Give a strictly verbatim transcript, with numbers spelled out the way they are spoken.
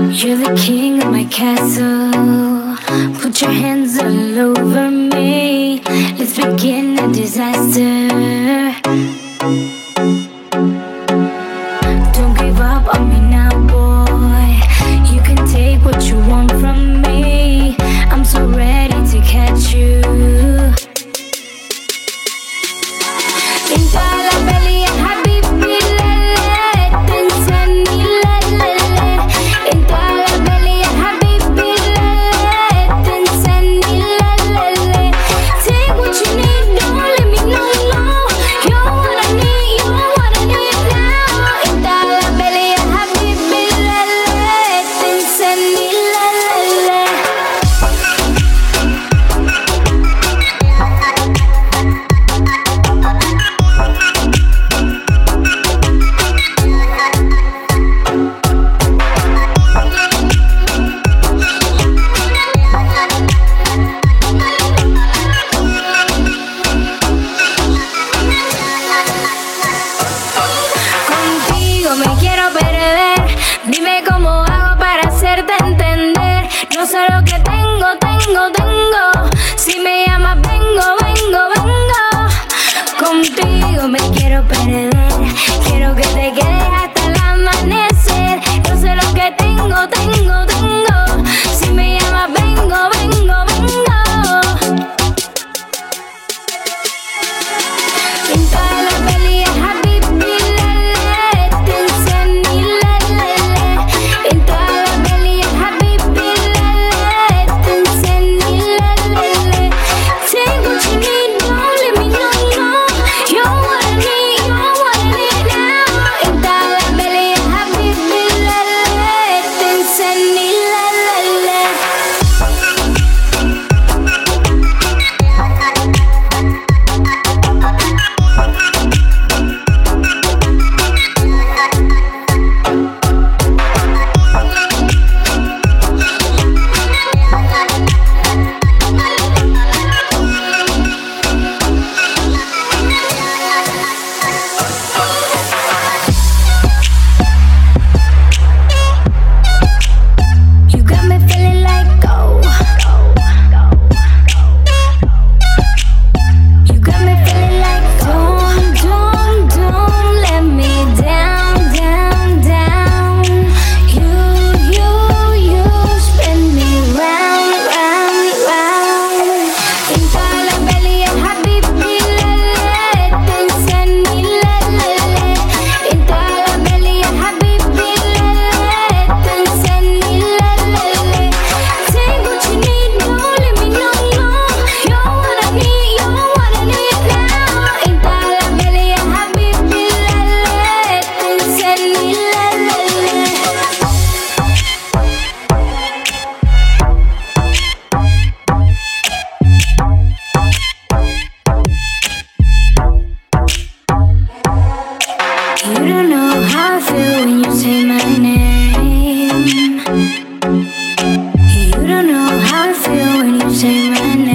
You're the king of my castle. Put your hands all over me. Let's begin a disaster. Don't give up on me now, boy. You can take what you want from me. I'm so ready to catch you. Pinta la peli ya habibi, lele. Tensani, lele. Pinta la peli ya habibi, lele. Tensani, lele. Take what you need, don't let me know, no. You're what I need, you're what I need now. Pinta la peli ya habibi, lele. Tensani, lele. Contigo me quiero perder. Dime cómo hago para hacerte entender. No sé lo que tengo, tengo, tengo. Si me llamas, vengo, vengo, vengo. Contigo me quiero perder. Quiero que te quedes hasta el amanecer. No sé lo que tengo, tengo, tengo. Si me llamas, vengo, vengo, vengo. Pinta la peli ya habibi, lele. Tensani, lele. Pinta la peli ya habibi, lele. Tensani, lele. Take what you need, don't let me know, no. You're what I need, you're what I need now. Pinta la peli ya habibi, lele. Tensani, lele. You got me feeling like go. You got me feeling like don't, don't, don't let me down, down, down. You, you, you spin me round, round, round. Pinta la peli ya habibi, lele. Tensani, lele. Pinta la peli ya habibi, lele. Tensani, lele. Take what you need, don't let me know, no. You're what I need, you're what I need now. Pinta la peli ya habibi, lele. Tensani, lele. You don't know how I feel when you say my name. You don't know how I feel when you say my name.